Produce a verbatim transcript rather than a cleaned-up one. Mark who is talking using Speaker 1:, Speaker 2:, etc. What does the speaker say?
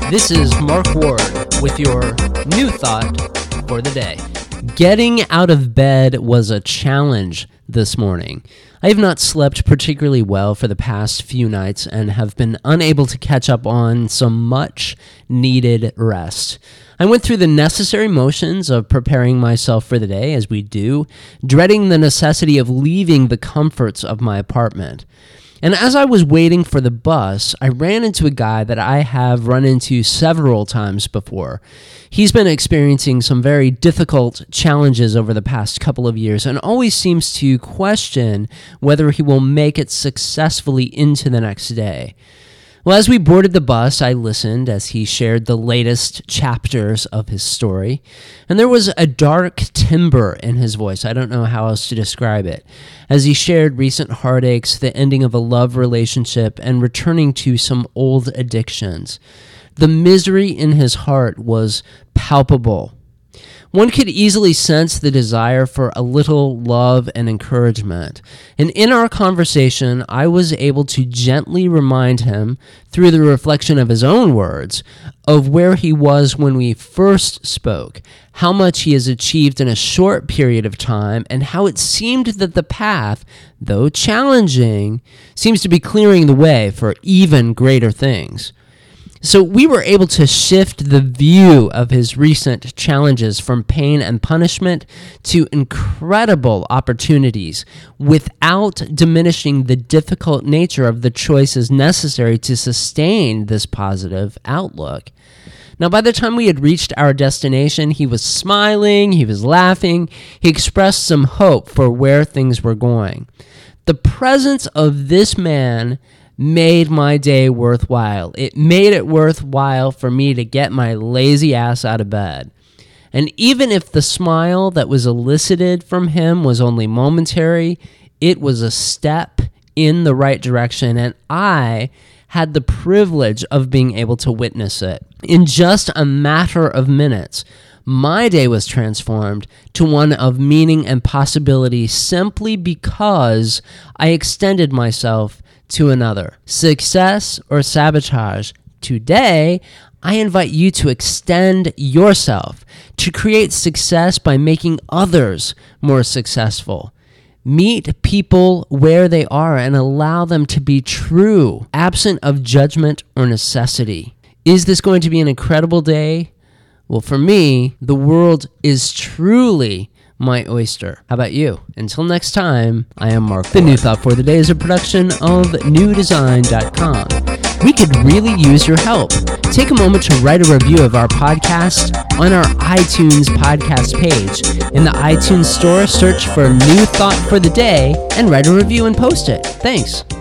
Speaker 1: This is Mark Ward with your new thought for the day. Getting out of bed was a challenge this morning. I have not slept particularly well for the past few nights and have been unable to catch up on some much needed rest. I went through the necessary motions of preparing myself for the day, as we do, dreading the necessity of leaving the comforts of my apartment. And as I was waiting for the bus, I ran into a guy that I have run into several times before. He's been experiencing some very difficult challenges over the past couple of years and always seems to question whether he will make it successfully into the next day. Well, as we boarded the bus, I listened as he shared the latest chapters of his story, and there was a dark timbre in his voice. I don't know how else to describe it. As he shared recent heartaches, the ending of a love relationship, and returning to some old addictions. The misery in his heart was palpable. One could easily sense the desire for a little love and encouragement. And in our conversation, I was able to gently remind him, through the reflection of his own words, of where he was when we first spoke, how much he has achieved in a short period of time, and how it seemed that the path, though challenging, seems to be clearing the way for even greater things. So we were able to shift the view of his recent challenges from pain and punishment to incredible opportunities without diminishing the difficult nature of the choices necessary to sustain this positive outlook. Now, by the time we had reached our destination, he was smiling, he was laughing, he expressed some hope for where things were going. The presence of this man made my day worthwhile. It made it worthwhile for me to get my lazy ass out of bed. And even if the smile that was elicited from him was only momentary, it was a step in the right direction, and I had the privilege of being able to witness it. In just a matter of minutes, my day was transformed to one of meaning and possibility simply because I extended myself to another. Success or sabotage? Today, I invite you to extend yourself, to create success by making others more successful. Meet people where they are and allow them to be true, absent of judgment or necessity. Is this going to be an incredible day? Well, for me, the world is truly my oyster. How about you? Until next time, I am Mark. The New Thought for the Day is a production of new design dot com. We could really use your help. Take a moment to write a review of our podcast on our iTunes podcast page. In the iTunes store, search for New Thought for the Day and write a review and post it. Thanks.